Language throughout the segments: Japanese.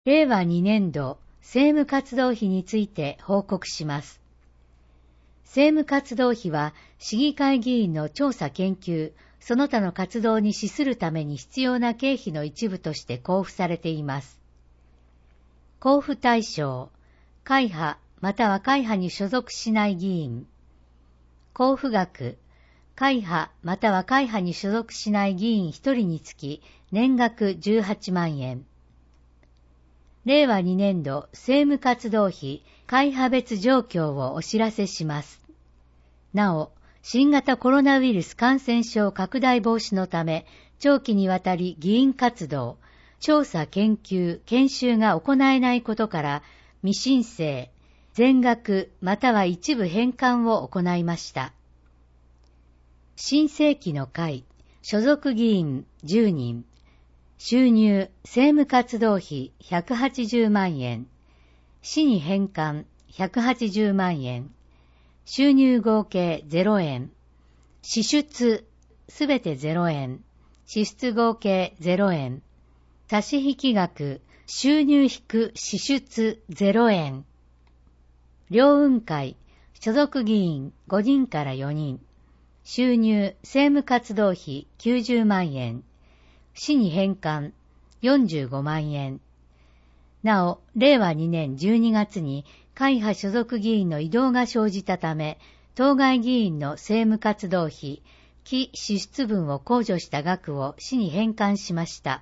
令和2年度政務活動費について報告します。政務活動費は市議会議員の調査研究、その他の活動に資するために必要な経費の一部として交付されています。交付対象、会派または会派に所属しない議員。交付額、会派または会派に所属しない議員1人につき年額18万円。令和2年度政務活動費会派別状況をお知らせします。なお、新型コロナウイルス感染症拡大防止のため、長期にわたり議員活動、調査研究、研修が行えないことから、未申請、全額または一部返還を行いました。新世紀の会、所属議員10人、収入、政務活動費180万円、市に返還180万円、収入合計0円、支出すべて0円、支出合計0円、差し引き額、収入引く支出0円、両運会、所属議員5人から4人、収入、政務活動費90万円、市に返還45万円。なお、令和2年12月に会派所属議員の異動が生じたため、当該議員の政務活動費、期支出分を控除した額を市に返還しました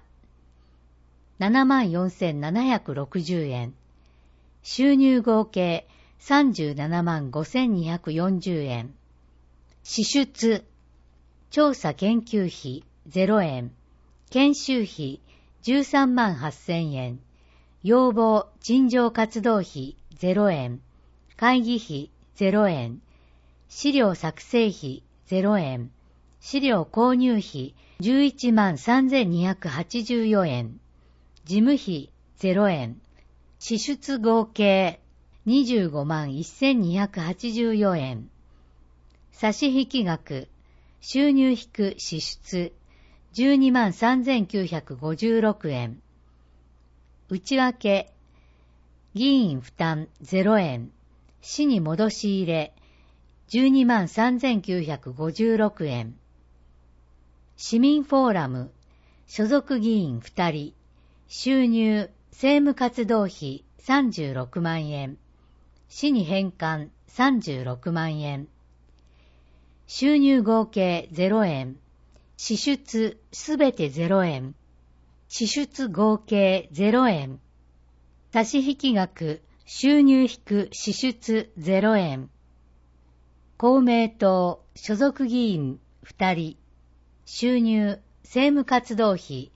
。74,760円。収入合計375,240円。支出、調査研究費0円。研修費138,000円。要望陳情活動費0円。会議費0円。資料作成費0円。資料購入費113,284円。事務費0円。支出合計251,284円。差し引き額、収入引く支出123,956円。内訳、議員負担0円。市に戻し入れ123,956円。市民フォーラム、所属議員2人。収入、政務活動費36万円。市に返還36万円。収入合計0円。支出すべて0円。支出合計0円。差し引き額、収入引く支出0円。公明党、所属議員2人。収入、政務活動費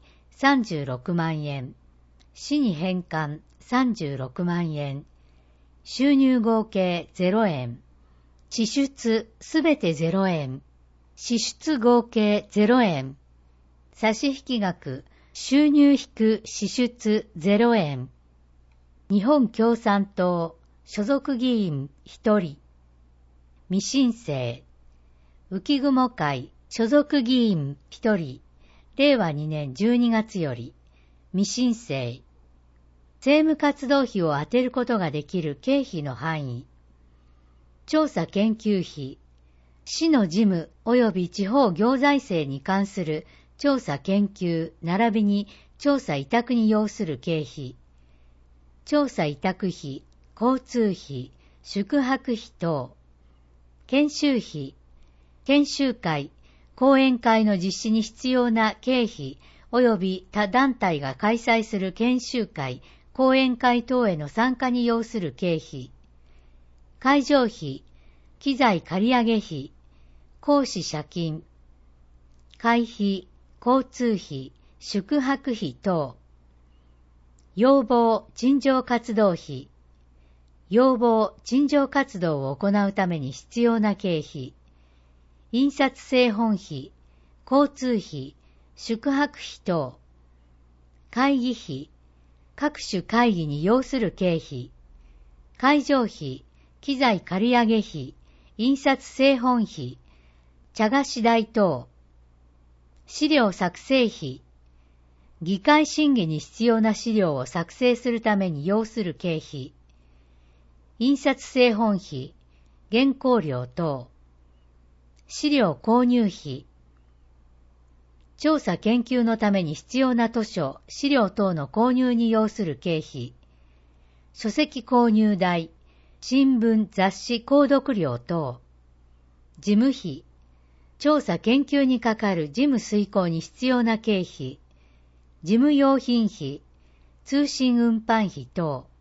36万円。市に返還36万円。収入合計0円。支出すべて0円。支出合計0円。差し引き額、収入引く支出0円。日本共産党、所属議員1人。未申請。浮雲会、所属議員1人。令和2年12月より。未申請。政務活動費を充てることができる経費の範囲。調査研究費。市の事務及び地方行財政に関する調査研究並びに調査委託に要する経費。調査委託費、交通費、宿泊費等。研修費。研修会、講演会の実施に必要な経費及び他団体が開催する研修会、講演会等への参加に要する経費。会場費、機材借上費、講師社金、会費、交通費、宿泊費等。要望陳情活動費、要望陳情活動を行うために必要な経費。印刷製本費、交通費、宿泊費等。会議費、各種会議に要する経費。会場費、機材借上費、印刷製本費、茶菓子代等。資料作成費、 議会審議に必要な資料を作成するために要する経費、印刷製本費、原稿料等、資料購入費、調査研究のために必要な図書、資料等の購入に要する経費、書籍購入代、新聞、雑誌購読料等、事務費、調査研究にかかる事務遂行に必要な経費、事務用品費、通信運搬費等、